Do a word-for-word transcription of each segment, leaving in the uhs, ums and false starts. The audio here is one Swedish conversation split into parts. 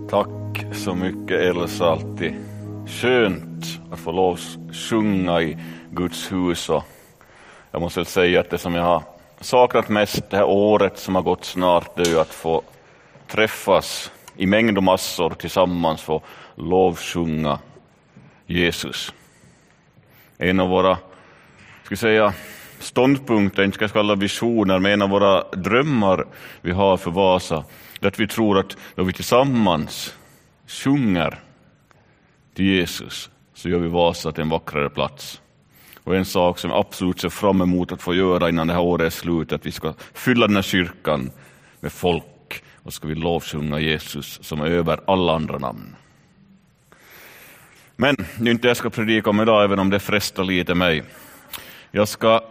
Tack så mycket, Elsa. Alltid skönt att få lov att sjunga i Guds hus. Och jag måste säga att det som jag har saknat mest det här året som har gått snart, det är ju att få träffas i mängd och massor tillsammans för lovsjunga Jesus. En av våra, ska jag säga, ståndpunkter, inte ska jag kalla visioner, men en av våra drömmar vi har för Vasa, det är att vi tror att då vi tillsammans sjunger till Jesus så gör vi Vasa till en vackrare plats. Och en sak som jag absolut ser fram emot att få göra innan det här året är slut, att vi ska fylla den här kyrkan med folk och ska vi lovsjunga Jesus som är över alla andra namn. Men det är inte jag ska predika om idag, även om det frestar lite mig. Jag ska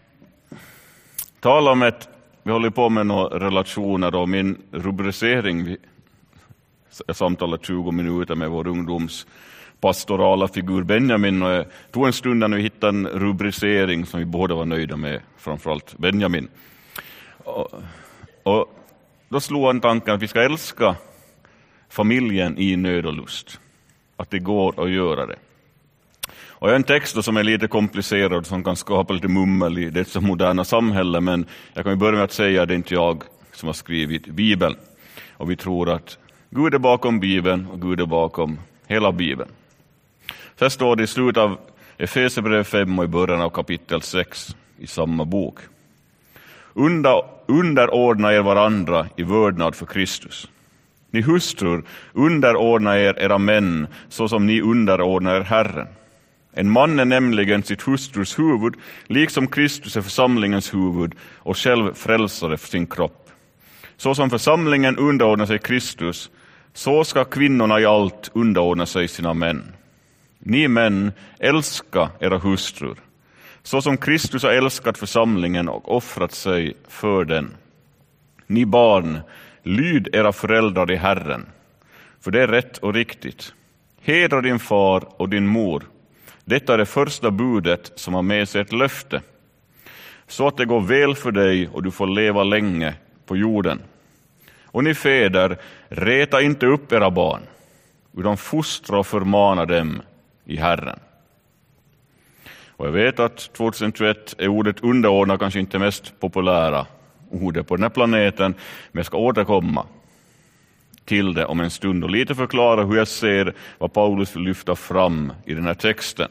tala om ett, vi håller på med några relationer och min rubricering, jag samtalade tjugo minuter med vår ungdoms pastorala figur Benjamin och jag tog en stund när vi hittade en rubricering som vi båda var nöjda med, framförallt Benjamin. Och, och då slog han tanken att vi ska älska familjen i nöd och lust. Att det går att göra det. Och jag har en text som är lite komplicerad som kan skapa lite mummel i det så moderna samhälle, men jag kan ju börja med att säga att det är inte jag som har skrivit Bibeln. Och vi tror att Gud är bakom Bibeln och Gud är bakom hela Bibeln. Så här står det i slutet av Efesierbrevet fem och i början av kapitel sex i samma bok. Under, underordna er varandra i vördnad för Kristus. Ni hustrur, underordna er era män så som ni underordnar er Herren. En man är nämligen sitt hustrus huvud, liksom Kristus är församlingens huvud och själv frälsare för sin kropp. Så som församlingen underordnar sig Kristus, så ska kvinnorna i allt underordna sig sina män. Ni män, älska era hustrur, så som Kristus har älskat församlingen och offrat sig för den. Ni barn, lyd era föräldrar i Herren, för det är rätt och riktigt. Hedra din far och din mor. Detta är det första budet som har med sig ett löfte, så att det går väl för dig och du får leva länge på jorden. Och ni fäder, reta inte upp era barn, utan fostra och förmana dem i Herren. Och jag vet att tjugohundratjugoett är ordet underordna kanske inte mest populära ordet på den här planeten, men jag ska återkomma till det om en stund och lite förklara hur jag ser vad Paulus vill lyfta fram i den här texten.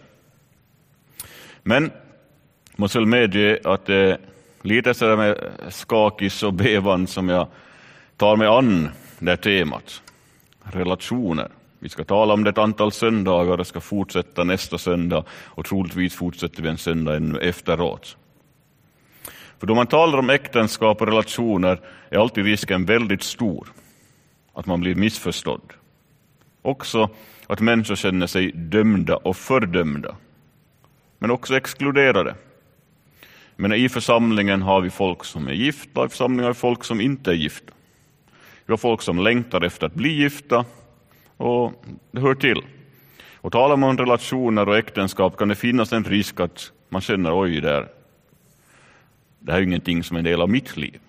Men jag måste väl medge att det är lite sådär med skakis och bevan som jag tar mig an det här temat. Relationer. Vi ska tala om det ett antal söndagar och ska fortsätta nästa söndag och troligtvis fortsätter vi en söndag ännu efteråt. För då man talar om äktenskap och relationer är alltid risken väldigt stor att man blir missförstådd. Också att människor känner sig dömda och fördömda, men också exkluderade. Men i församlingen har vi folk som är gifta, i församlingen har vi folk som inte är gifta. Vi har folk som längtar efter att bli gifta, och det hör till. Och talar man om relationer och äktenskap kan det finnas en risk att man känner, oj där, det här är ingenting som är en del av mitt liv.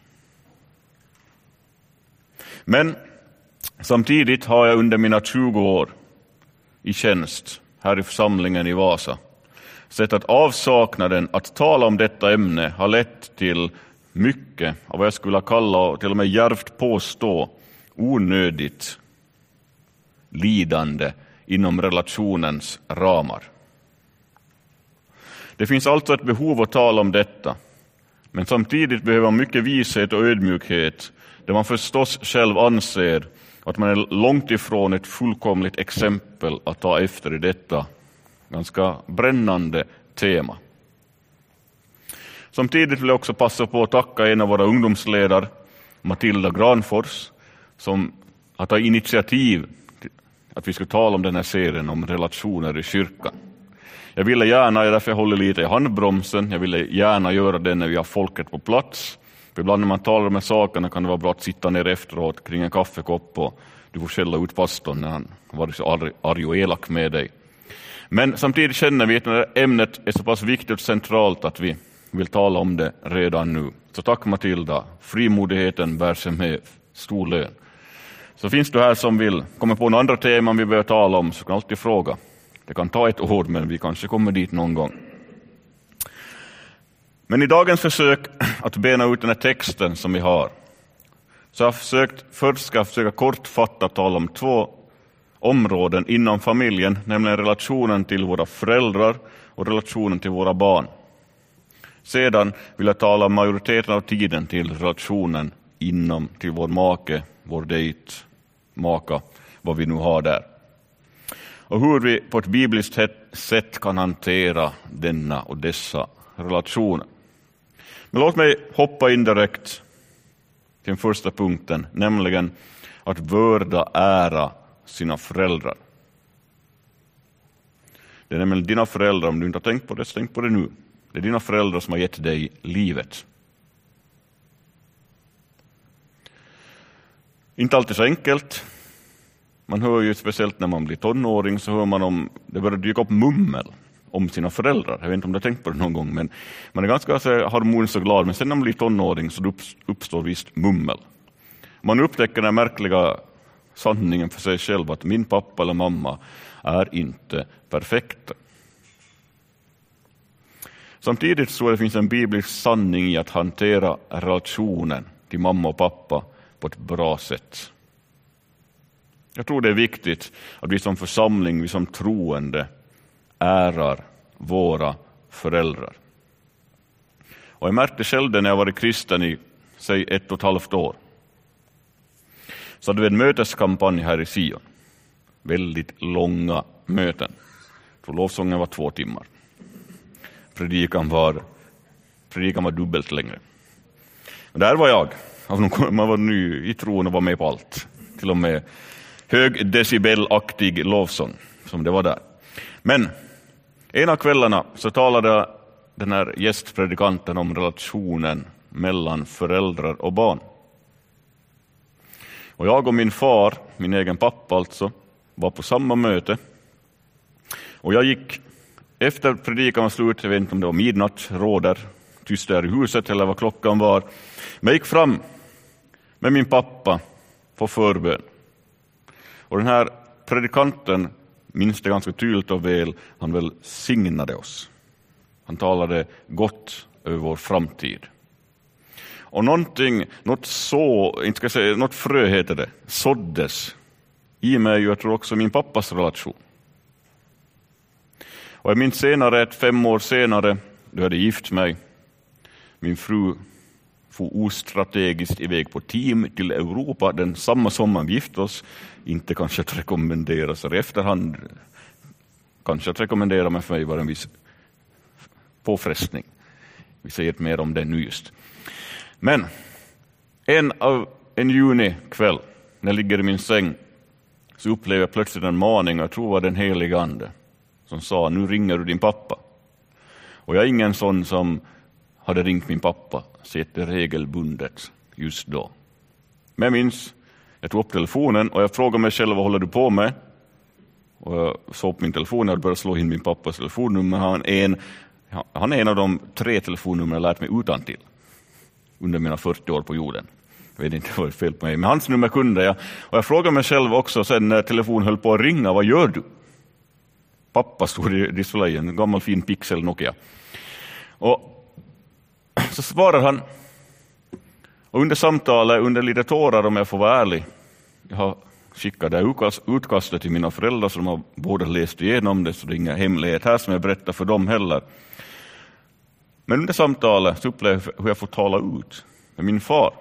Men samtidigt har jag under mina tjugo år i tjänst här i församlingen i Vasa sett att avsaknaden att tala om detta ämne har lett till mycket av vad jag skulle kalla och till och med djärvt påstå onödigt lidande inom relationens ramar. Det finns alltså ett behov att tala om detta, men samtidigt behöver man mycket vishet och ödmjukhet där man förstås själv anser att man är långt ifrån ett fullkomligt exempel att ta efter i detta ganska brännande tema. Samtidigt vill jag också passa på att tacka en av våra ungdomsledare, Matilda Granfors, som har tagit initiativ till att vi ska tala om den här serien om relationer i kyrkan. Jag ville gärna, därför jag håller lite i handbromsen, jag ville gärna göra det när vi har folket på plats. För ibland när man talar om de här sakerna kan det vara bra att sitta ner efteråt kring en kaffekopp och du får skälla ut pastorn när han varit så arg och elak med dig. Men samtidigt känner vi att det här ämnet är så pass viktigt och centralt att vi vill tala om det redan nu. Så tack Matilda, frimodigheten bär sig med stor lön. Så finns du här som vill komma på några andra teman vi behöver tala om, så kan alltid fråga. Det kan ta ett år, men vi kanske kommer dit någon gång. Men i dagens försök att bena ut den här texten som vi har, så jag har försökt, först ska jag försöka kortfattat tala om två områden inom familjen, nämligen relationen till våra föräldrar och relationen till våra barn. Sedan vill jag tala om majoriteten av tiden till relationen inom till vår make, vår dejt, maka, vad vi nu har där. Och hur vi på ett bibliskt sätt kan hantera denna och dessa relationer. Men låt mig hoppa in direkt till den första punkten, nämligen att vörda, ära sina föräldrar. Det är nämligen dina föräldrar, om du inte har tänkt på det, så tänk på det nu. Det är dina föräldrar som har gett dig livet. Inte alltid så enkelt. Man hör ju speciellt när man blir tonåring, så hör man om det börjar dyka upp mummel om sina föräldrar. Jag vet inte om du har tänkt på det någon gång, men man är ganska så harmonisk och glad. Men sen när man blir tonåring så uppstår visst mummel. Man upptäcker den märkliga sanningen för sig själv att min pappa eller mamma är inte perfekta. Samtidigt så det finns en biblisk sanning i att hantera relationen till mamma och pappa på ett bra sätt. Jag tror det är viktigt att vi som församling, vi som troende ärar våra föräldrar. Och jag märkte själv det när jag var kristen i säg ett och ett halvt år. Så hade vi en möteskampanj här i Sion. Väldigt långa möten. För lovsången var två timmar. Predikan var, predikan var dubbelt längre. Men där var jag. Man var ny i tron och var med på allt. Till och med hög decibelaktig lovsång som det var där. Men en av kvällarna så talade den här gästpredikanten om relationen mellan föräldrar och barn. Och jag och min far, min egen pappa alltså, var på samma möte. Och jag gick efter predikan var slut, jag vet inte om det var midnatt, råder, tyst där i huset eller vad klockan var. Men jag gick fram med min pappa på förbön. Och den här predikanten minns det ganska tydligt och väl, han väl signade oss. Han talade gott över vår framtid. Och någonting, något så, inte ska jag säga, något frö heter det, såddes i mig, jag tror också min pappas relation. Och jag minns senare, ett fem år senare, då hade gift mig. Min fru for ostrategiskt iväg på team till Europa den samma sommar vi gifte oss. Inte kanske att rekommendera sig i efterhand. Kanske att rekommendera, men för mig var en viss påfrestning. Vi säger mer om det nu just. Men en, av, en junikväll när jag ligger i min säng så upplever jag plötsligt en maning, jag tror det var den heliga ande, som sa, nu ringer du din pappa. Och jag är ingen sån som hade ringt min pappa sett det regelbundet just då. Men jag minns, jag tog upp telefonen och jag frågade mig själv, vad håller du på med? Och jag såg på min telefon och började slå in min pappas telefonnummer. Han är en, han är en av de tre telefonnummer jag lärt mig utan till under mina fyrtio år på jorden. Jag vet inte vad det är fel på mig, men hans nummer kunde jag. Och jag frågade mig själv också sen när telefonen höll på att ringa, vad gör du? Pappa stod i displayen, en gammal fin Pixel Nokia. Och så svarar han. Och under samtalet, under lite tårar om jag får vara ärlig, jag har skickat det utkastet till mina föräldrar som har båda läst igenom det, så det är inga hemlighet här som jag berättar för dem heller. Men under samtalet så upplevde jag hur jag får tala ut med min far.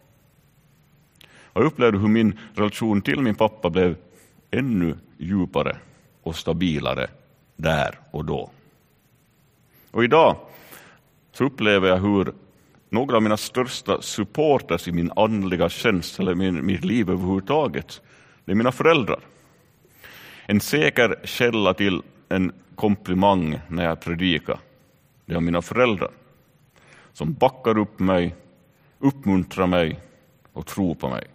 Och jag upplevde hur min relation till min pappa blev ännu djupare och stabilare där och då. Och idag så upplever jag hur några av mina största supporters i min andliga tjänst eller min, mitt liv överhuvudtaget, det är mina föräldrar. En säker källa till en komplimang när jag predikar, det är mina föräldrar som backar upp mig, uppmuntrar mig och tror på mig.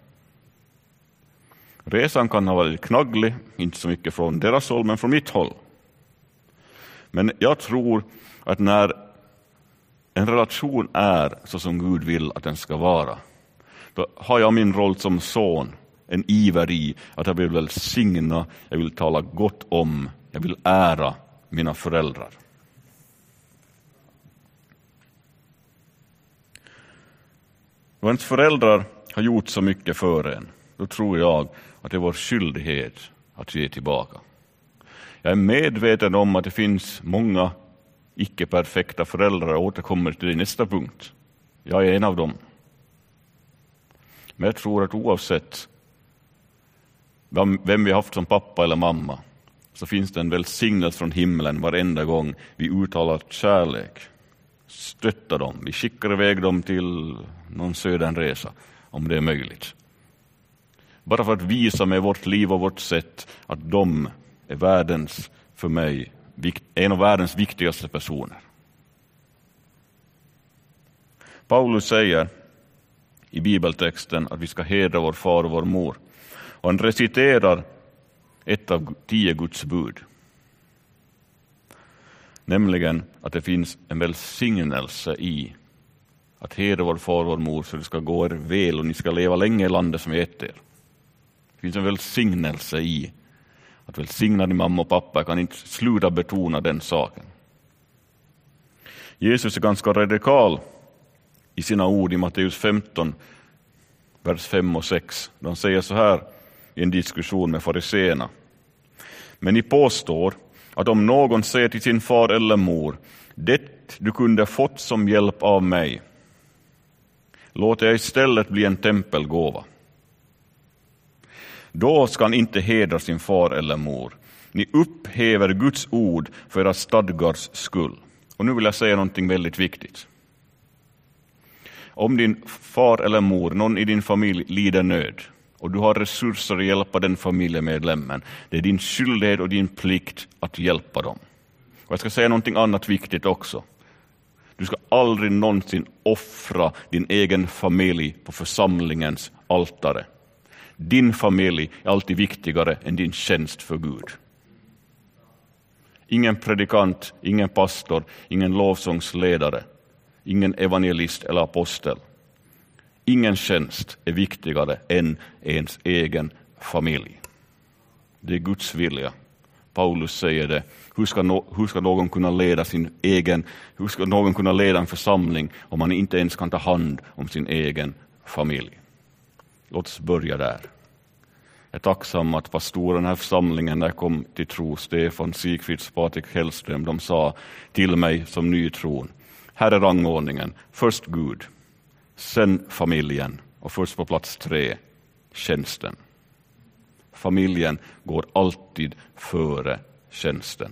Resan kan ha varit knagglig, inte så mycket från deras håll men från mitt håll. Men jag tror att när en relation är så som Gud vill att den ska vara, då har jag min roll som son en iver i att jag vill välsigna, jag vill tala gott om, jag vill ära mina föräldrar. Då ens föräldrar har gjort så mycket för en, då tror jag att det är vår skyldighet att ge tillbaka. Jag är medveten om att det finns många icke-perfekta föräldrar. Jag återkommer till det i nästa punkt. Jag är en av dem. Men jag tror att oavsett vem vi har haft som pappa eller mamma, så finns det en välsignelse från himlen varenda gång vi uttalar kärlek. Stöttar dem. Vi skickar iväg dem till någon södenresa om det är möjligt. Bara för att visa med vårt liv och vårt sätt att de är världens, för mig, en av världens viktigaste personer. Paulus säger i bibeltexten att vi ska hedra vår far och vår mor. Och han reciterar ett av tio Guds bud. Nämligen att det finns en välsignelse i att hedra vår far och vår mor så det ska gå er väl och ni ska leva länge i landet som gett er. Det finns en välsignelse i att välsigna din mamma och pappa. Jag kan inte sluta betona den saken. Jesus är ganska radikal i sina ord i Matteus femton, vers fem och sex. De säger så här i en diskussion med fariseerna. Men ni påstår att om någon säger till sin far eller mor, det du kunde fått som hjälp av mig, låter jag istället bli en tempelgåva. Då ska han inte hedra sin far eller mor. Ni upphäver Guds ord för era stadgars skull. Och nu vill jag säga någonting väldigt viktigt. Om din far eller mor, någon i din familj lider nöd och du har resurser att hjälpa den familjemedlemmen, det är din skyldighet och din plikt att hjälpa dem. Och jag ska säga någonting annat viktigt också. Du ska aldrig någonsin offra din egen familj på församlingens altare. Din familj är alltid viktigare än din tjänst för Gud. Ingen predikant, ingen pastor, ingen lovsångsledare, ingen evangelist eller apostel. Ingen tjänst är viktigare än ens egen familj. Det är Guds vilja. Paulus säger det. Hur ska, no, hur ska någon kunna leda sin egen, hur ska någon kunna leda en församling om man inte ens kan ta hand om sin egen familj? Låt oss börja där. Jag är tacksam att pastoren här församlingen, när jag kom till tro, Stefan Sigfrids, Patrik Hellström, de sa till mig som ny tron: här är rangordningen. Först Gud, sen familjen och först på plats tre, tjänsten. Familjen går alltid före tjänsten.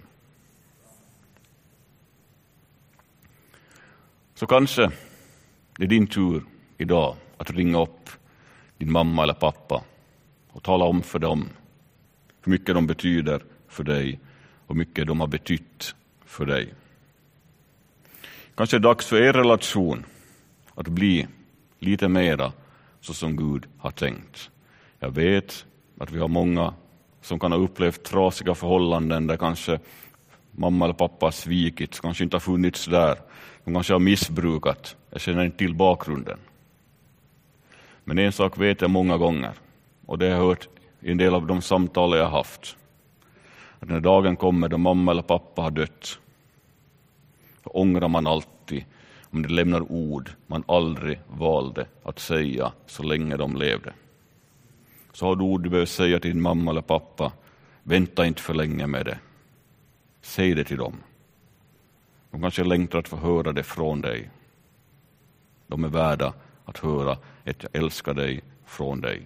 Så kanske det är din tur idag att ringa upp din mamma eller pappa och tala om för dem hur mycket de betyder för dig och hur mycket de har betytt för dig. Kanske är det dags för er relation att bli lite mera så som Gud har tänkt. Jag vet att vi har många som kan ha upplevt trasiga förhållanden där kanske mamma eller pappa har svikit, kanske inte har funnits där. De kanske har missbrukat. Jag känner inte till bakgrunden. Men en sak vet jag många gånger, och det har jag hört i en del av de samtal jag har haft. Att när dagen kommer då mamma eller pappa har dött, så ångrar man alltid om det lämnar ord man aldrig valde att säga så länge de levde. Så har du ord du behöver säga till din mamma eller pappa. Vänta inte för länge med det. Säg det till dem. De kanske längtar att få höra det från dig. De är värda att höra att jag älskar dig från dig.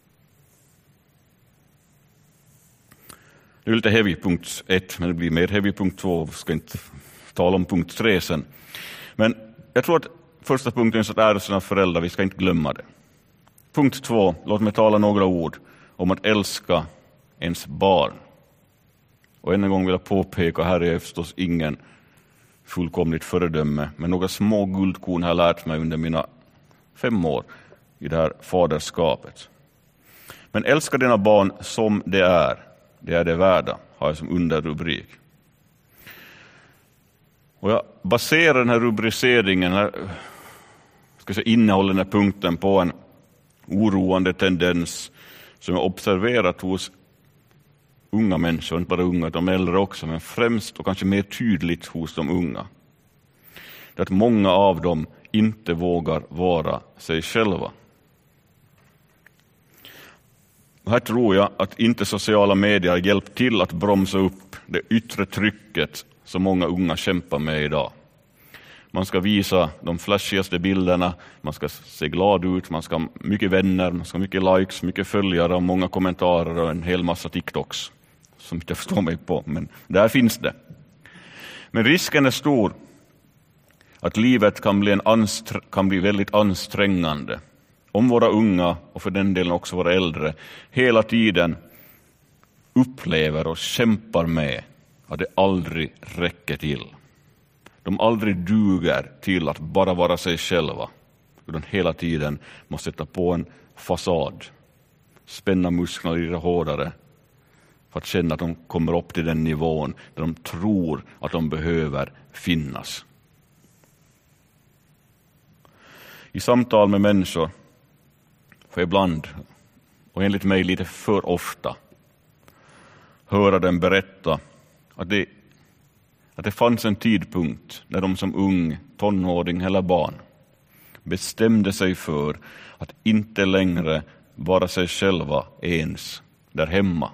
Det är lite heavy punkt ett, men det blir mer heavy punkt två. Vi ska inte tala om punkt tre sen. Men jag tror att första punkten är att ära sina föräldrar, vi ska inte glömma det. Punkt två, låt mig tala några ord om att älska ens barn. Och än en gång vill jag påpeka, här är jag förstås ingen fullkomligt föredöme, men några små guldkorn har jag lärt mig under mina fem år i det här faderskapet. Men älska dina barn som det är, det är det värda, har jag som underrubrik. Och jag baserar den här rubriceringen, här, ska säga, innehåller den här punkten på en oroande tendens som jag observerat hos unga människor, inte bara unga, de äldre också, men främst och kanske mer tydligt hos de unga. Det är att många av dem inte vågar vara sig själva. Och här tror jag att inte sociala medier har hjälpt till att bromsa upp det yttre trycket som många unga kämpar med idag. Man ska visa de flashigaste bilderna, man ska se glad ut, man ska ha mycket vänner, man ska ha mycket likes, mycket följare och många kommentarer och en hel massa TikToks som inte förstår mig på, men där finns det. Men risken är stor att livet kan bli, en anstre- kan bli väldigt ansträngande om våra unga och för den delen också våra äldre hela tiden upplever och kämpar med att det aldrig räcker till. De aldrig duger till att bara vara sig själva, utan hela tiden måste sätta på en fasad, spänna musklerna lite hårdare för att känna att de kommer upp till den nivån där de tror att de behöver finnas. I samtal med människor får ibland, och enligt mig lite för ofta, höra dem berätta att det, att det fanns en tidpunkt när de som ung, tonåring eller barn bestämde sig för att inte längre vara sig själva ens där hemma.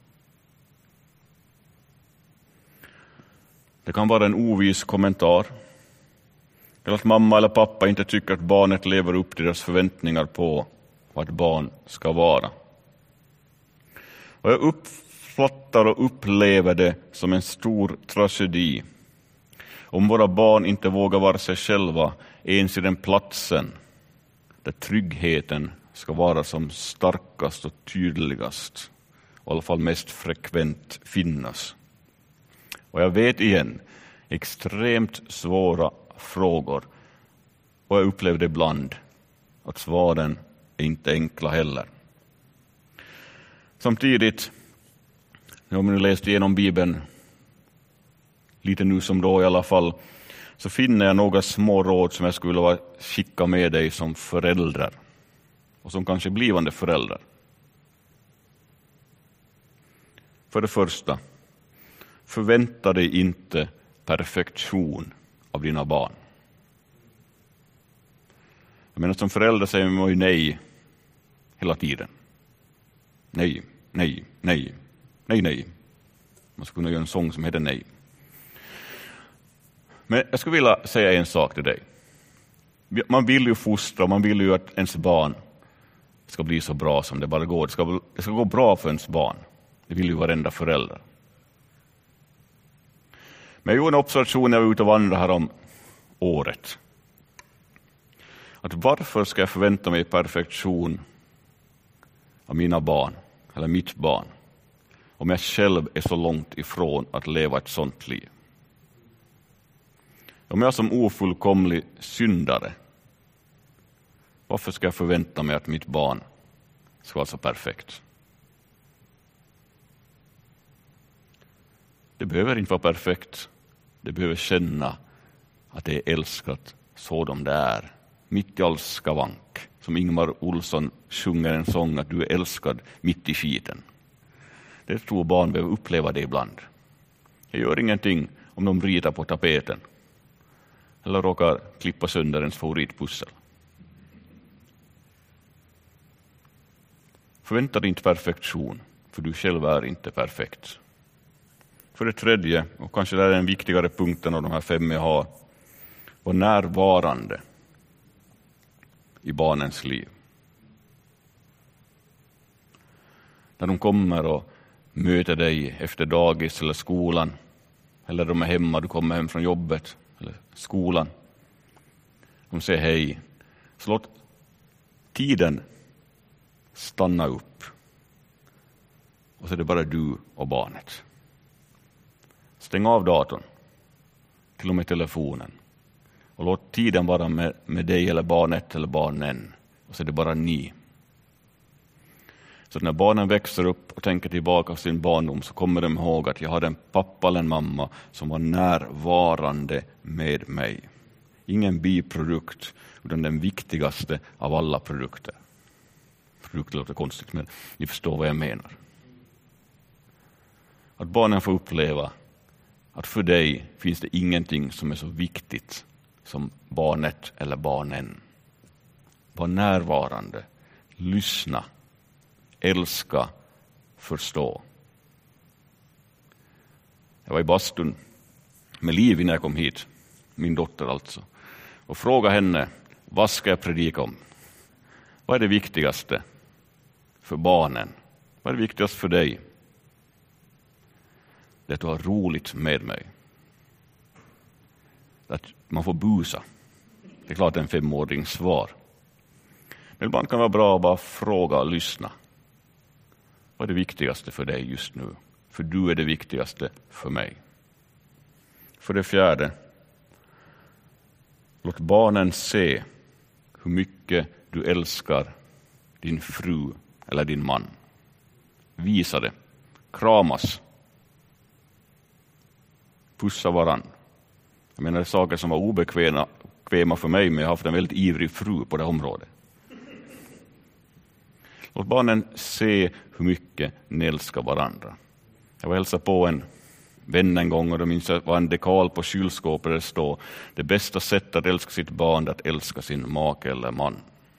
Det kan vara en ovis kommentar, eller att mamma eller pappa inte tycker att barnet lever upp till deras förväntningar på vad ett barn ska vara. Och jag uppfattar och upplever det som en stor tragedi om våra barn inte vågar vara sig själva ens i den platsen där tryggheten ska vara som starkast och tydligast, och i alla fall mest frekvent finnas. Och jag vet igen, extremt svåra frågor, och jag upplevde ibland att svaren är inte enkla heller. Samtidigt, om ni läst igenom Bibeln lite nu som då i alla fall, så finner jag några små råd som jag skulle vilja skicka med dig som föräldrar och som kanske blivande föräldrar. För det första, förvänta dig inte perfektion av dina barn. Jag menar, som förälder säger man ju nej hela tiden. Nej, nej, nej, nej, nej. Man skulle kunna göra en sång som heter nej. Men jag skulle vilja säga en sak till dig. Man vill ju fostra, man vill ju att ens barn ska bli så bra som det bara går. Det ska, det ska gå bra för ens barn. Det vill ju varenda förälder. Men jag gjorde en observation när jag var ute och vandrade här om året. Att varför ska jag förvänta mig perfektion av mina barn, eller mitt barn, om jag själv är så långt ifrån att leva ett sånt liv? Om jag som ofullkomlig syndare, varför ska jag förvänta mig att mitt barn ska vara så perfekt? Det behöver inte vara perfekt. Det behöver känna att det är älskat sådan det är. Mitt i all skavank. Som Ingmar Olsson sjunger en sång att du är älskad mitt i skiten. Det tror barn behöver uppleva det ibland. Jag gör ingenting om de ritar på tapeten. Eller råkar klippa sönder ens favoritpussel. Förvänta dig inte perfektion, för du själv är inte perfekt. För det tredje, och kanske det är den viktigare punkten av de här fem jag har, var närvarande i barnens liv. När de kommer och möter dig efter dagis eller skolan, eller de är hemma, du kommer hem från jobbet eller skolan. De säger hej. Så låt tiden stanna upp. Och så är det bara du och barnet. Stäng av datorn, till och med telefonen. Och låt tiden vara med, med dig eller barnet eller barnen. Och så är det bara ni. Så när barnen växer upp och tänker tillbaka på sin barndom, så kommer de ihåg att jag hade en pappa eller en mamma som var närvarande med mig. Ingen biprodukt, utan den viktigaste av alla produkter. Missbruk låter konstigt, men ni förstår vad jag menar. Att barnen får uppleva att för dig finns det ingenting som är så viktigt som barnet eller barnen. Var närvarande, lyssna, älska, förstå. Jag var i bastun med Liv när jag kom hit, min dotter alltså, och frågade henne, vad ska jag predika om? Vad är det viktigaste för barnen? Vad är det viktigaste för dig? Det är att du har roligt med mig. Att man får busa. Det är klart en femårings svar. Men ibland kan det vara bra att bara fråga och lyssna. Vad är det viktigaste för dig just nu? För du är det viktigaste för mig. För det fjärde, låt barnen se hur mycket du älskar din fru eller din man. Visa det. Kramas. Pussa varann. Jag menar, det är saker som var obekväma för mig, men jag har haft en väldigt ivrig fru på det området. Låt barnen se hur mycket ni älskar varandra. Jag var hälsa på en vän en gång och då minns jag var en dekal på kylskåpet där det står: det bästa sättet att älska sitt barn är att älska sin make eller man.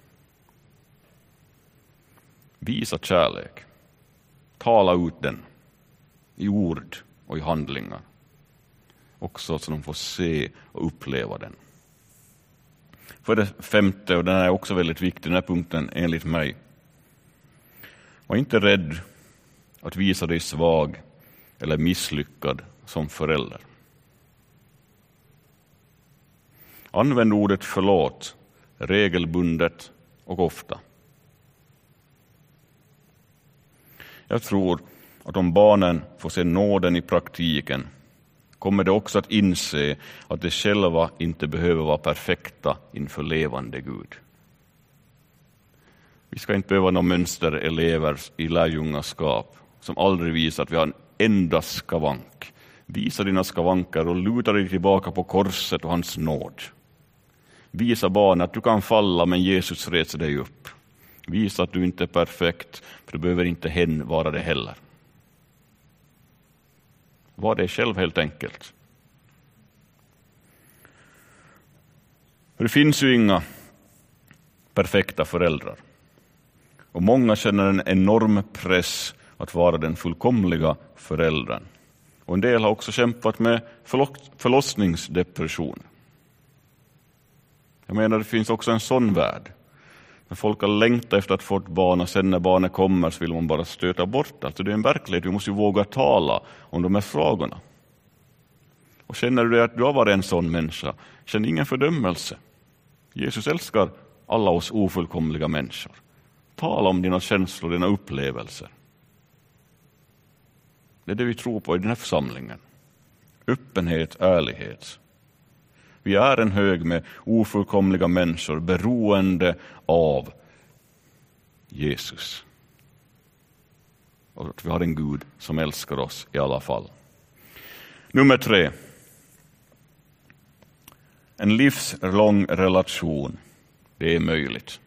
Visa kärlek. Tala ut den i ord och i handlingar. Också så de får se och uppleva den. För det femte, och den är också väldigt viktig, den här punkten enligt mig. Var inte rädd att visa dig svag eller misslyckad som förälder. Använd ordet förlåt regelbundet och ofta. Jag tror att om barnen får se nåden i praktiken kommer de också att inse att de själva inte behöver vara perfekta inför levande Gud. Vi ska inte behöva några mönsterelever i lärjungaskap som aldrig visar att vi har en enda skavank. Visa dina skavanker och luta dig tillbaka på korset och hans nåd. Visa barnen att du kan falla, men Jesus reser dig upp. Visa att du inte är perfekt, för du behöver inte hen vara det heller. Var det själv helt enkelt. För det finns ju inga perfekta föräldrar. Och många känner en enorm press att vara den fullkomliga föräldern. Och en del har också kämpat med förlossningsdepression. Jag menar, det finns också en sån värld. När folk har längtat efter att få ett barn och sen när barnet kommer så vill man bara stöta bort. Alltså det är en verklighet, vi måste ju våga tala om de här frågorna. Och känner du att du har varit en sån människa, känn ingen fördömelse. Jesus älskar alla oss ofullkomliga människor. Tala om dina känslor, dina upplevelser. Det är det vi tror på i den här församlingen. Öppenhet, ärlighet. Vi är en hög med ofullkomliga människor beroende av Jesus. Och att vi har en Gud som älskar oss i alla fall. Nummer tre. En livslång relation. Det är möjligt.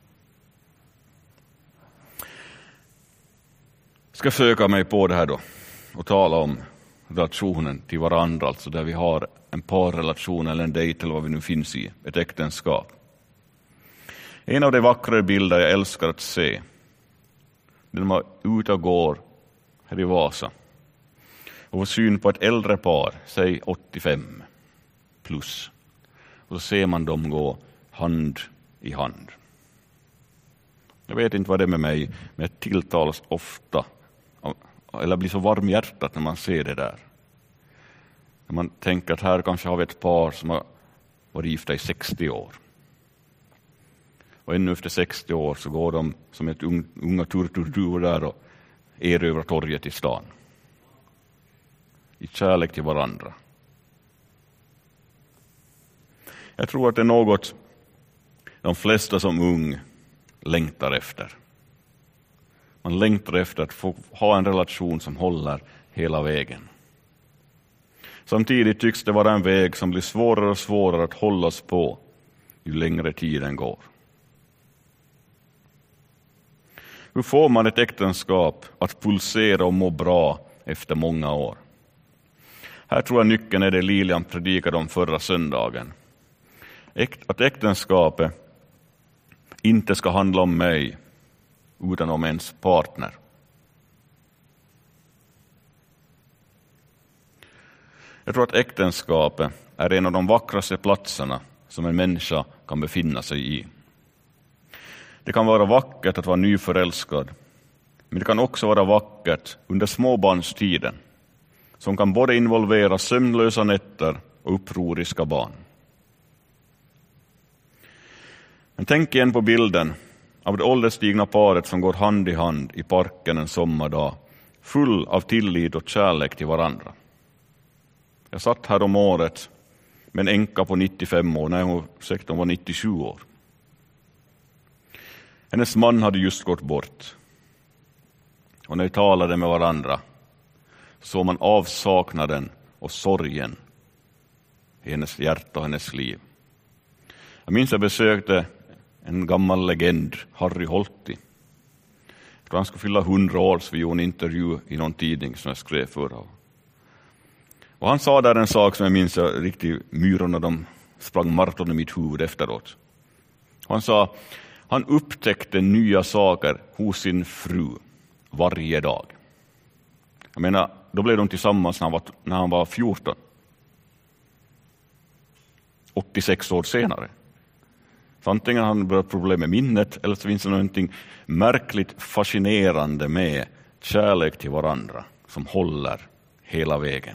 Jag ska söka mig på det här då och tala om relationen till varandra, alltså där vi har en parrelation eller en dejt eller vad vi nu finns i, ett äktenskap. En av de vackra bilder jag älskar att se, när man är ute och går här i Vasa och får syn på ett äldre par, säg åttiofem plus, och så ser man dem gå hand i hand. Jag vet inte vad det är med mig, men jag tilltalas ofta eller blir så varm i hjärtat när man ser det där. När man tänker att här kanske har vi ett par som har varit gifta i sextio år. Och ännu efter sextio år så går de som ett unga turturduvor där och erövrar torget i stan. I kärlek till varandra. Jag tror att det är något de flesta som ung längtar efter. Man längtar efter att få ha en relation som håller hela vägen. Samtidigt tycks det vara en väg som blir svårare och svårare att hållas på ju längre tiden går. Hur får man ett äktenskap att pulsera och må bra efter många år? Här tror jag nyckeln är det Lilian predikade om förra söndagen. Att äktenskapet inte ska handla om mig utan om ens partner. Jag tror att äktenskapet är en av de vackraste platserna som en människa kan befinna sig i. Det kan vara vackert att vara nyförälskad, men det kan också vara vackert under småbarnstiden, som kan både involvera sömnlösa nätter och upproriska barn. Men tänk igen på bilden av det ålderstigna paret som går hand i hand i parken en sommardag, full av tillit och kärlek till varandra. Jag satt här om året med en änka på nittiofem år, när hon säkert var nittiosju år. Hennes man hade just gått bort. Och när vi talade med varandra såg man avsaknaden och sorgen i hennes hjärta och hennes liv. Jag minns jag besökte en gammal legend, Harry Holti. Jag tror han skulle fylla hundra år, så vi gjorde en intervju i någon tidning som jag skrev förra. Och han sa där en sak som jag minns riktigt, myrorna de sprang maraton i mitt huvud efteråt. Han sa, han upptäckte nya saker hos sin fru varje dag. Jag menar, då blev de tillsammans när han var, när han var fjorton. åttiosex år senare. Så antingen han börjat problem med minnet, eller så finns det någonting märkligt fascinerande med kärlek till varandra som håller hela vägen.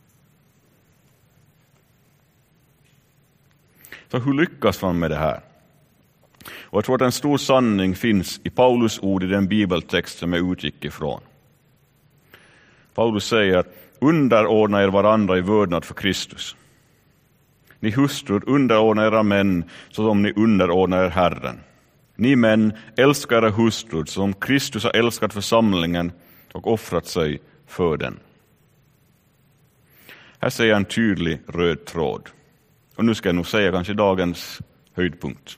Så hur lyckas man med det här? Och jag tror att en stor sanning finns i Paulus ord i den bibeltext som jag utgick ifrån. Paulus säger att underordna er varandra i vördnad för Kristus. Ni hustrur, underordna era män så som ni underordnar er Herren. Ni män, älskar era hustrur som Kristus har älskat församlingen och offrat sig för den. Här ser jag en tydlig röd tråd. Och nu ska jag nog säga kanske dagens höjdpunkt.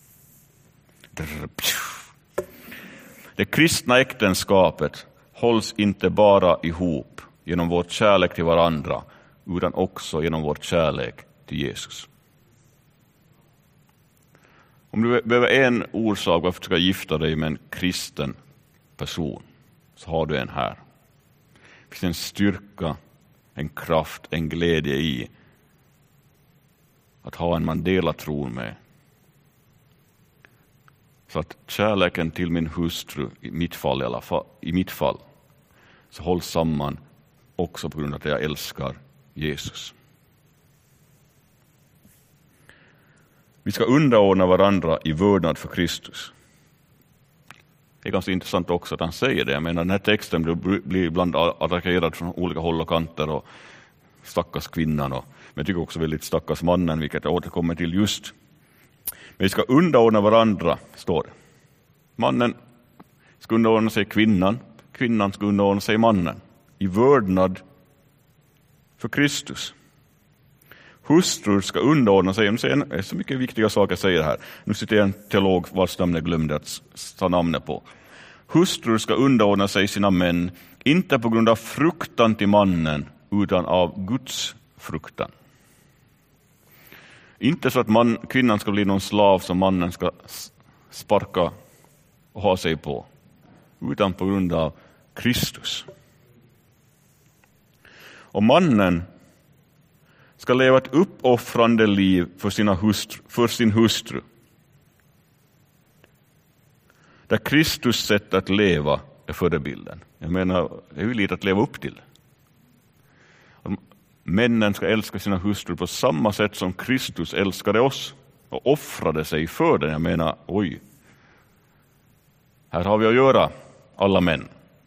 Det kristna äktenskapet hålls inte bara ihop genom vår kärlek till varandra, utan också genom vår kärlek till Jesus. Om du behöver en orsak varför du ska gifta dig med en kristen person, så har du en här. Det finns en styrka, en kraft, en glädje i att ha en man delar tron med. Så att kärleken till min hustru, i mitt fall i alla fall, i mitt fall, så hålls samman också på grund av att jag älskar Jesus. Vi ska underordna varandra i vördnad för Kristus. Det är ganska intressant också att han säger det. Jag menar, den här texten blir, blir ibland attackerad från olika håll och kanter, och stackars kvinnan, och, men jag tycker också väldigt stackars mannen, vilket jag återkommer till just. Men vi ska underordna varandra, står det. Mannen ska underordna sig kvinnan, kvinnan ska underordna sig mannen i vördnad för Kristus. Hustrur ska underordna sig. Det är så mycket viktiga saker jag säger här. Nu sitter jag en teolog vars namn jag glömde att ta namnet på. Hustrur ska underordna sig sina män, inte på grund av fruktan till mannen, utan av Guds fruktan. Inte så att man, kvinnan ska bli någon slav som mannen ska sparka och ha sig på, utan på grund av Kristus. Och mannen ska leva ett uppoffrande liv för, sina hustru, för sin hustru. Där Kristus sätt att leva är förebilden. Jag menar, det är ju lite att leva upp till. Männen ska älska sina hustrur på samma sätt som Kristus älskade oss och offrade sig för den. Jag menar, oj. Här har vi att göra, alla män.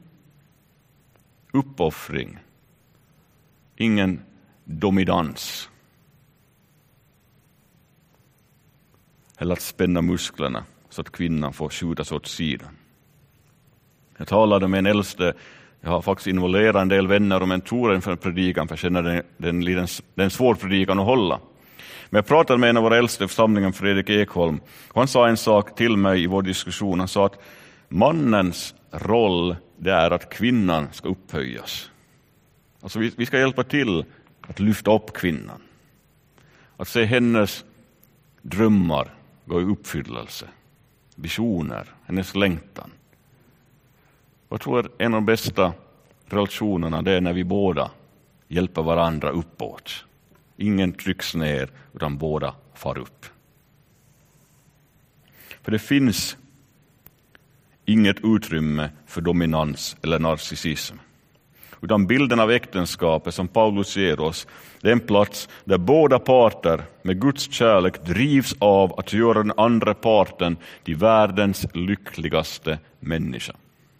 Uppoffring. Ingen dominans. Eller att spänna musklerna så att kvinnan får skjutas åt sidan. Jag talade med en äldste. Jag har faktiskt involverat en del vänner och mentorer inför en predikan, för jag känner den, den, den, den svår predikan att hålla. Men jag pratade med en av våra äldste i församlingen, Fredrik Ekholm, och han sa en sak till mig i vår diskussion. Han sa att mannens roll det är att kvinnan ska upphöjas. Alltså vi, vi ska hjälpa till att lyfta upp kvinnan. Att se hennes drömmar gå i uppfyllelse. Visioner, hennes längtan. Jag tror att en av de bästa relationerna det är när vi båda hjälper varandra uppåt. Ingen trycks ner utan båda far upp. För det finns inget utrymme för dominans eller narcissism. Utan bilden av äktenskapet som Paulus ger oss, det är en plats där båda parter med Guds kärlek drivs av att göra den andra parten till världens lyckligaste människa.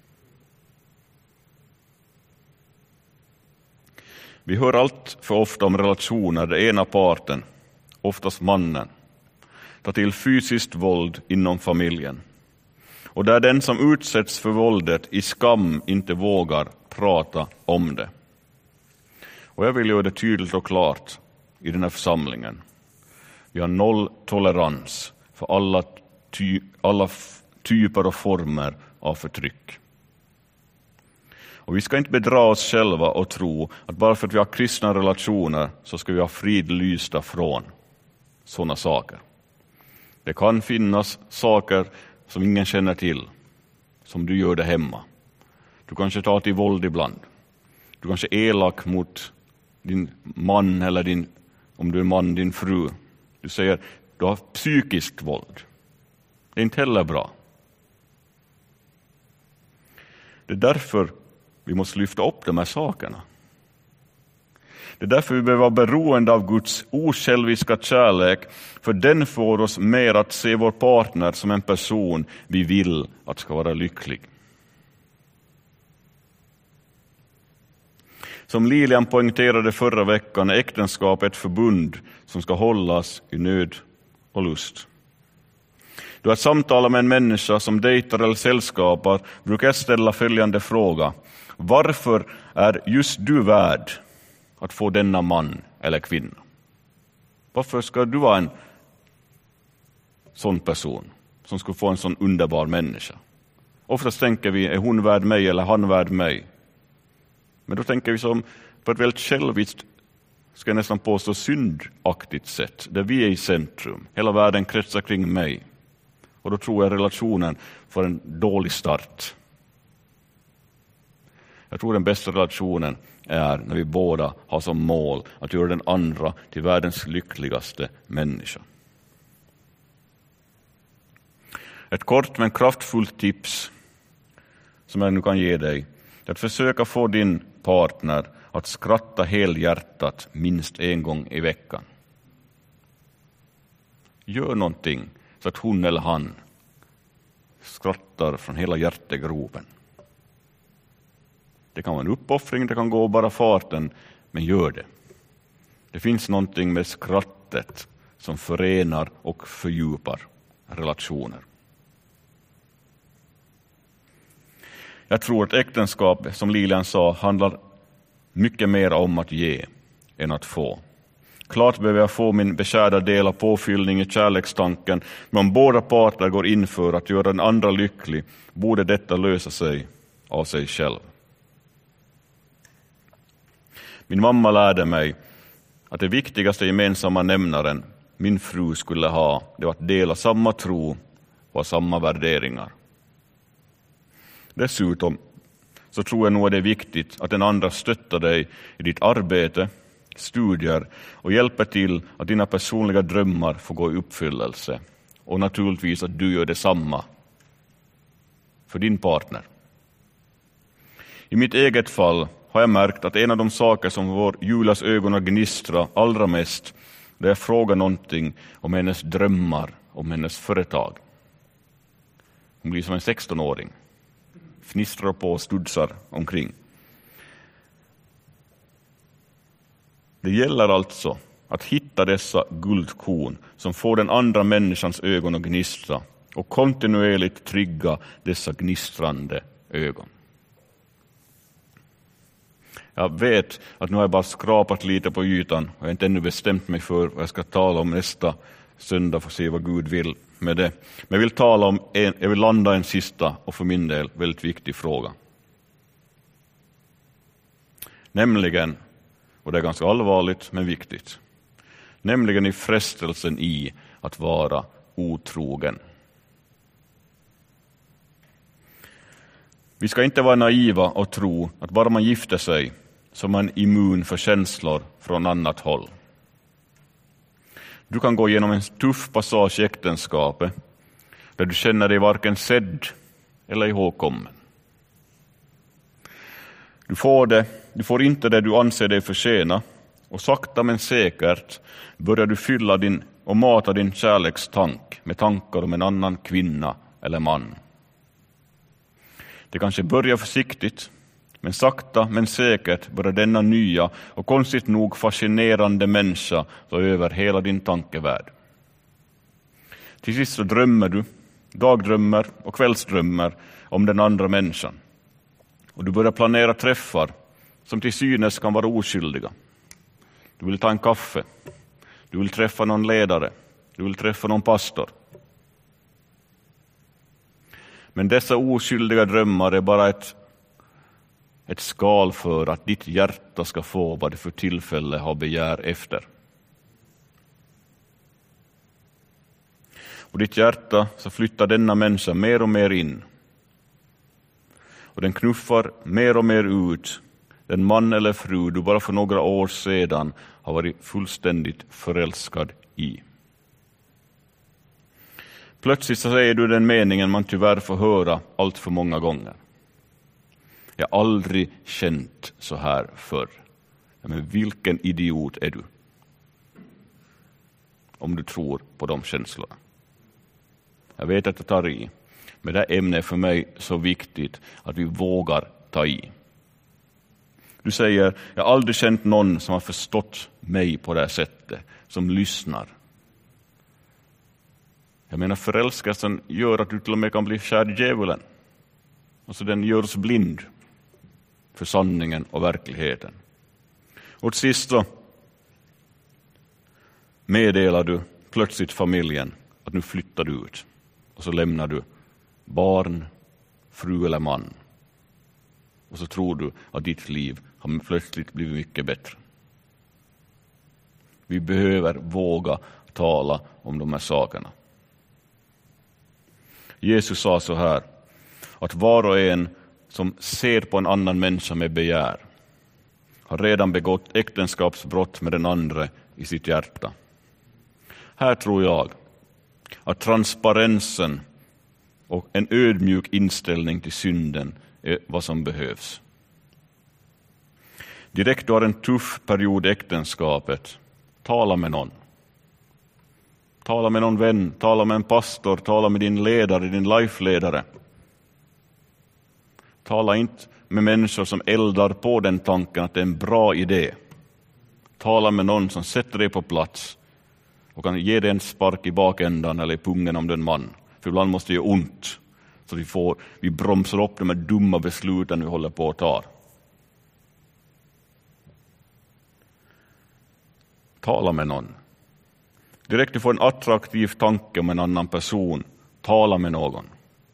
Vi hör allt för ofta om relationer där ena parten, oftast mannen, tar till fysiskt våld inom familjen. Och där den som utsätts för våldet i skam inte vågar prata om det. Och jag vill göra det tydligt och klart i den här församlingen. Vi har noll tolerans för alla, ty- alla f- typer och former av förtryck. Och vi ska inte bedra oss själva och tro att bara för att vi har kristna relationer så ska vi ha fridlysta från sådana saker. Det kan finnas saker som ingen känner till, som du gör det hemma. Du kanske tar till våld ibland. Du kanske är elak mot din man eller din, om du är man, din fru. Du säger du har psykiskt våld. Det är inte heller bra. Det är därför vi måste lyfta upp de här sakerna. Det är därför vi behöver vara beroende av Guds osjälviska kärlek, för den får oss mer att se vår partner som en person vi vill att ska vara lycklig. Som Lilian poängterade förra veckan är äktenskap ett förbund som ska hållas i nöd och lust. Då jag samtalar med en människa som dejtar eller sällskapar brukar jag ställa följande fråga. Varför är just du värd att få denna man eller kvinna? Varför ska du vara en sån person som ska få en sån underbar människa? Oftast tänker vi, är hon värd mig eller han värd mig? Men då tänker vi som på ett väldigt själviskt, ska jag nästan påstå syndaktigt sätt, där vi är i centrum. Hela världen kretsar kring mig. Och då tror jag relationen får en dålig start. Jag tror den bästa relationen är när vi båda har som mål att göra den andra till världens lyckligaste människa. Ett kort men kraftfullt tips som jag nu kan ge dig är att försöka få din partner att skratta helhjärtat minst en gång i veckan. Gör någonting så att hon eller han skrattar från hela hjärtegropen. Det kan vara en uppoffring, det kan gå bara farten, men gör det. Det finns någonting med skrattet som förenar och fördjupar relationer. Jag tror att äktenskap, som Lilian sa, handlar mycket mer om att ge än att få. Klart behöver jag få min beskärda del av påfyllning i kärlekstanken, men om båda parter går in för att göra den andra lycklig borde detta lösa sig av sig själv. Min mamma lärde mig att det viktigaste gemensamma nämnaren min fru skulle ha, det var att dela samma tro och samma värderingar. Dessutom så tror jag nog att det är viktigt att den andra stöttar dig i ditt arbete, studier och hjälper till att dina personliga drömmar får gå i uppfyllelse. Och naturligtvis att du gör detsamma för din partner. I mitt eget fall har jag märkt att en av de saker som får Julias ögon att gnistra allra mest, det är att fråga någonting om hennes drömmar, om hennes företag. Hon blir som en sextonåring. Fnistrar på och studsar omkring. Det gäller alltså att hitta dessa guldkorn som får den andra människans ögon att gnistra och kontinuerligt trigga dessa gnistrande ögon. Jag vet att nu har jag bara skrapat lite på ytan och jag har inte ännu bestämt mig för vad jag ska tala om nästa söndag får se vad Gud vill med det. Men jag vill tala om en, jag vill landa en sista och för min del väldigt viktig fråga. Nämligen, och det är ganska allvarligt men viktigt, nämligen i frestelsen i att vara otrogen. Vi ska inte vara naiva och tro att bara man gifter sig så är man immun för känslor från annat håll. Du kan gå igenom en tuff passage i äktenskapet där du känner dig varken sedd eller ihågkommen. Du får, det, du får inte det du anser dig förtjäna och sakta men säkert börjar du fylla din och mata din kärlekstank med tankar om en annan kvinna eller man. Det kanske börjar försiktigt, men sakta men säkert börjar denna nya och konstigt nog fascinerande människa ta över hela din tankevärld. Till sist så drömmer du, dagdrömmer och kvällsdrömmer om den andra människan. Och du börjar planera träffar som till synes kan vara oskyldiga. Du vill ta en kaffe, du vill träffa någon ledare, du vill träffa någon pastor. Men dessa oskyldiga drömmar är bara ett, ett skal för att ditt hjärta ska få vad det för tillfälle har begär efter. Och ditt hjärta så flyttar denna människa mer och mer in. Och den knuffar mer och mer ut den man eller fru du bara för några år sedan har varit fullständigt förälskad i. Plötsligt så säger du den meningen man tyvärr får höra allt för många gånger. Jag har aldrig känt så här förr. Men vilken idiot är du? Om du tror på de känslorna. Jag vet att jag tar i. Men det här ämnet är för mig så viktigt att vi vågar ta i. Du säger, jag har aldrig känt någon som har förstått mig på det här sättet. Som lyssnar. Jag menar, förälskelsen gör att du till och med kan bli kär i djävulen. Alltså den gör oss blind för sanningen och verkligheten. Och till sist så meddelar du plötsligt familjen att nu flyttar du ut. Och så lämnar du barn, fru eller man. Och så tror du att ditt liv har plötsligt blivit mycket bättre. Vi behöver våga tala om de här sakerna. Jesus sa så här, att var och en som ser på en annan människa med begär har redan begått äktenskapsbrott med den andra i sitt hjärta. Här tror jag att transparensen och en ödmjuk inställning till synden är vad som behövs. Direkt du har en tuff period i äktenskapet, tala med någon. Tala med någon vän, tala med en pastor, tala med din ledare, din life-ledare. Tala inte med människor som eldar på den tanken att det är en bra idé. Tala med någon som sätter dig på plats och kan ge dig en spark i bakändan eller i pungen om den man. För ibland måste det göra ont. Så vi, får, vi bromsar upp de här dumma besluten vi håller på att ta. Tala med någon. Direkt du får en attraktiv tanke om en annan person. Tala med någon.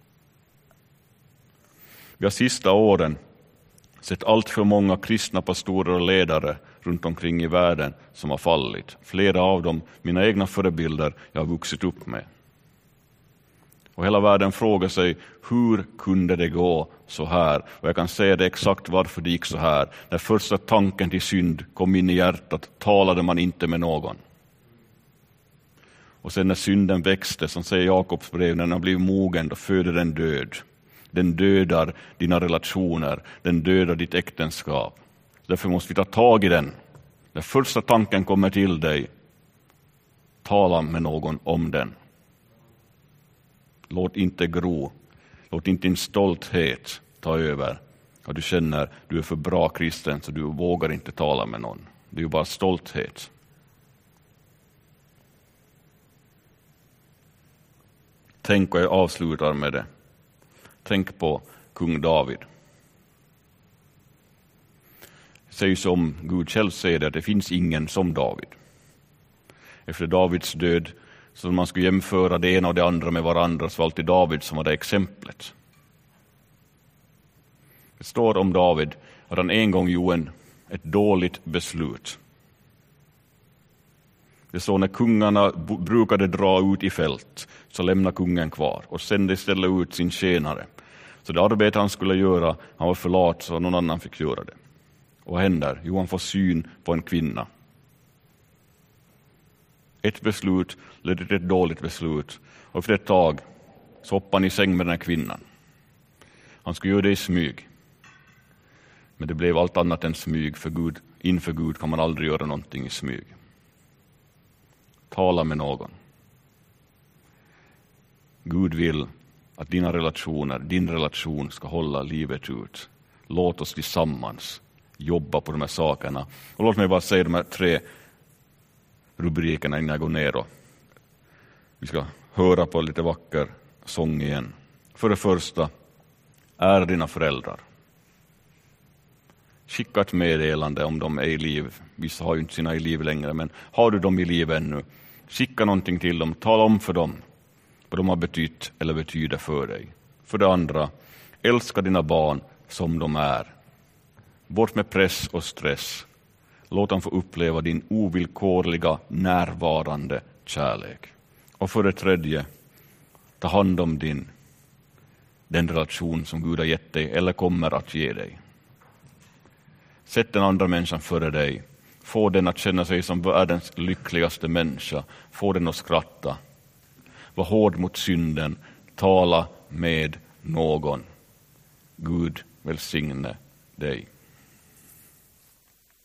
Vi har sista åren sett allt för många kristna pastorer och ledare runt omkring i världen som har fallit. Flera av dem, mina egna förebilder, jag har vuxit upp med. Och hela världen frågar sig, hur kunde det gå så här? Och jag kan säga det exakt varför det gick så här. När första tanken till synd kom in i hjärtat talade man inte med någon. Och sen när synden växte, som säger Jakobs brev, när den blir mogen, då föder den död. Den dödar dina relationer, den dödar ditt äktenskap. Därför måste vi ta tag i den. När första tanken kommer till dig, tala med någon om den. Låt inte gro, låt inte din stolthet ta över. Och du känner att du är för bra kristen så du vågar inte tala med någon. Det är ju bara stolthet. Tänk, och jag avslutar med det. Tänk på kung David. Det sägs som Gud själv säger det, att det finns ingen som David. Efter Davids död Så man skulle jämföra det ena och det andra med varandra, så var alltid David som var det exemplet. Det står om David att han en gång gjorde en, ett dåligt beslut. Det står när kungarna brukade dra ut i fält så lämnade kungen kvar och sände istället ut sin tjänare. Så det arbete han skulle göra, han var för lat så någon annan fick göra det. Och vad händer? Jo, han får syn på en kvinna. Ett beslut ledde till ett dåligt beslut. Och för ett tag så hoppade han i säng med den här kvinnan. Han skulle göra det i smyg. Men det blev allt annat än smyg. För Gud, inför Gud kan man aldrig göra någonting i smyg. Tala med någon. Gud vill att dina relationer, din relation ska hålla livet ut. Låt oss tillsammans jobba på de här sakerna. Och låt mig bara säga de här tre rubrikerna innan jag går ner. Och vi ska höra på lite vacker sång igen. För det första, är dina föräldrar. Skicka ett meddelande om de är i liv. Vissa har ju inte sina i liv längre, men har du dem i liv ännu, skicka någonting till dem. Tala om för dem vad de har betytt eller betyder för dig. För det andra, älska dina barn som de är. Bort med press och stress. Låt dem få uppleva din ovillkorliga, närvarande kärlek. Och för det tredje, ta hand om din, den relation som Gud har gett dig eller kommer att ge dig. Sätt den andra människan före dig. Få den att känna sig som världens lyckligaste människa. Få den att skratta. Var hård mot synden. Tala med någon. Gud välsigne dig.